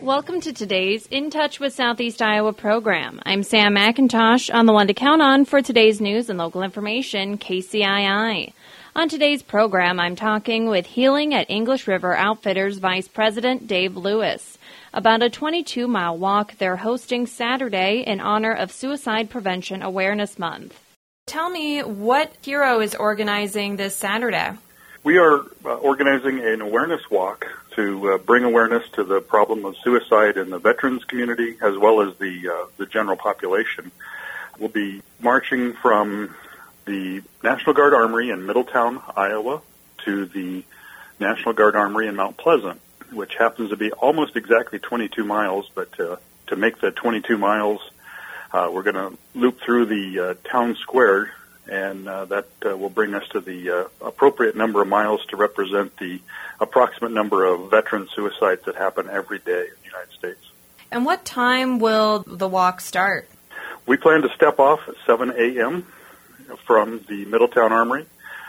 Welcome to today's In Touch with Southeast Iowa program. I'm Sam McIntosh on the one to count on for today's news and local information, KCII. On today's program, I'm talking with Healing at English River Outfitters Vice President Dave Lewis about a 22-mile walk they're hosting Saturday in honor of Suicide Prevention Awareness Month. Tell me, what hero is organizing this Saturday? We are organizing an awareness walk to bring awareness to the problem of suicide in the veterans community as well as the general population. We'll be marching from the National Guard Armory in Middletown, Iowa, to the National Guard Armory in Mount Pleasant, which happens to be almost exactly 22 miles, but to make the 22 miles, we're going to loop through the town square, and that will bring us to the appropriate number of miles to represent the approximate number of veteran suicides that happen every day in the United States. And what time will the walk start? We plan to step off at 7 a.m. from the Middletown Armory,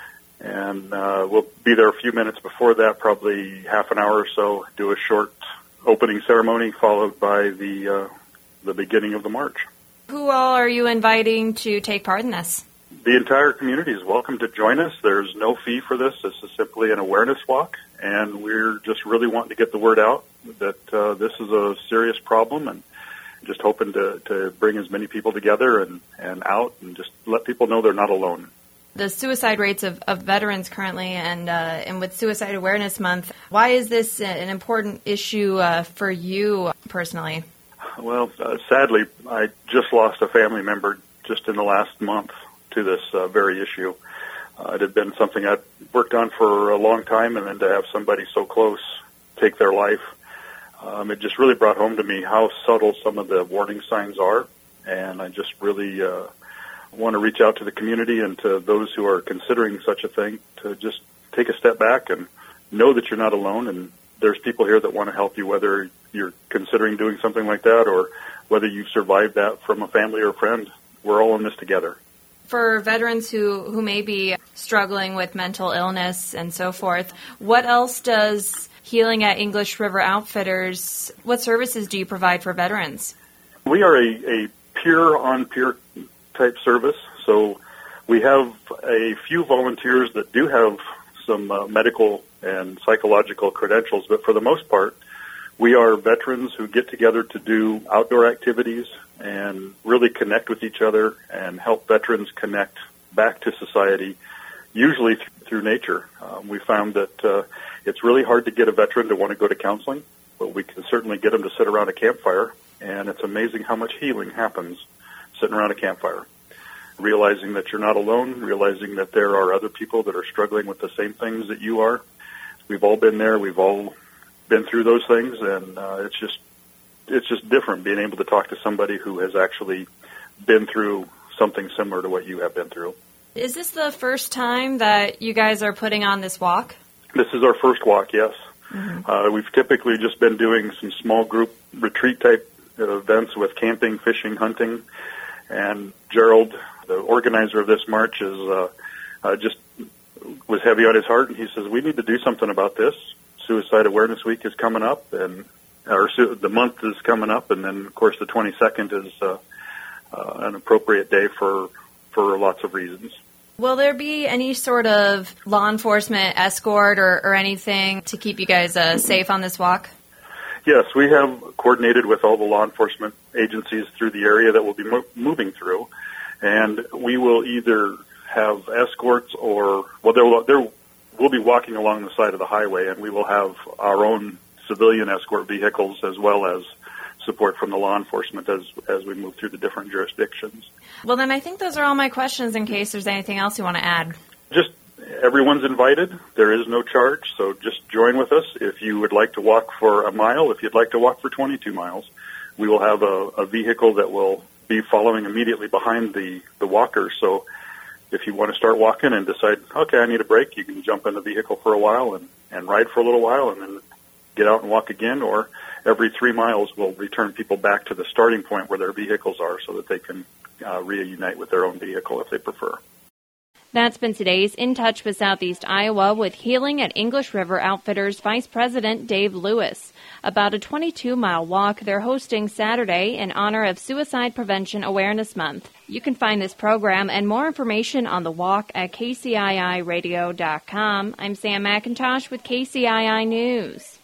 and we'll be there a few minutes before that, probably half an hour or so, do a short opening ceremony followed by the beginning of the march. Who all are you inviting to take part in this? The entire community is welcome to join us. There's no fee for this. This is simply an awareness walk, and we're just really wanting to get the word out that this is a serious problem, and just hoping to bring as many people together and out and just let people know they're not alone. The suicide rates of veterans currently, and with Suicide Awareness Month, why is this an important issue for you personally? Well, sadly, I just lost a family member just in the last month to this very issue. It had been something I'd worked on for a long time, and then to have somebody so close take their life, it just really brought home to me how subtle some of the warning signs are, and I just really want to reach out to the community and to those who are considering such a thing to just take a step back and know that you're not alone, and there's people here that want to help you, whether you're considering doing something like that or whether you've survived that from a family or a friend. We're all in this together. For veterans who may be struggling with mental illness and so forth, what else does Healing at English River Outfitters, what services do you provide for veterans? We are a peer-on-peer type service, so we have a few volunteers that do have some medical and psychological credentials, but for the most part, we are veterans who get together to do outdoor activities and really connect with each other and help veterans connect back to society, usually through nature. We found that it's really hard to get a veteran to want to go to counseling, but we can certainly get them to sit around a campfire, and it's amazing how much healing happens sitting around a campfire. Realizing that you're not alone, realizing that there are other people that are struggling with the same things that you are. We've all been there. We've all been through those things, and it's just different being able to talk to somebody who has actually been through something similar to what you have been through. Is this the first time that you guys are putting on this walk? This is our first walk, yes. Mm-hmm. We've typically just been doing some small group retreat type events with camping, fishing, hunting, and Gerald, the organizer of this march, is just was heavy on his heart, and he says, we need to do something about this. Suicide Awareness Week is coming up, and the month is coming up, and then, of course, the 22nd is an appropriate day for lots of reasons. Will there be any sort of law enforcement escort or anything to keep you guys safe on this walk? Yes, we have coordinated with all the law enforcement agencies through the area that we'll be moving through, and we will either have escorts or, we'll be walking along the side of the highway, and we will have our own civilian escort vehicles as well as support from the law enforcement as we move through the different jurisdictions. Well, then I think those are all my questions in case there's anything else you want to add. Just everyone's invited. There is no charge, so just join with us. If you would like to walk for a mile, if you'd like to walk for 22 miles, we will have a vehicle that will be following immediately behind the walkers. So if you want to start walking and decide, okay, I need a break, you can jump in the vehicle for a while and ride for a little while and then get out and walk again, or every 3 miles we'll return people back to the starting point where their vehicles are so that they can reunite with their own vehicle if they prefer. That's been today's In Touch with Southeast Iowa with Healing at English River Outfitters Vice President Dave Lewis about a 22-mile walk they're hosting Saturday in honor of Suicide Prevention Awareness Month. You can find this program and more information on the walk at kciiradio.com. I'm Sam McIntosh with KCII News.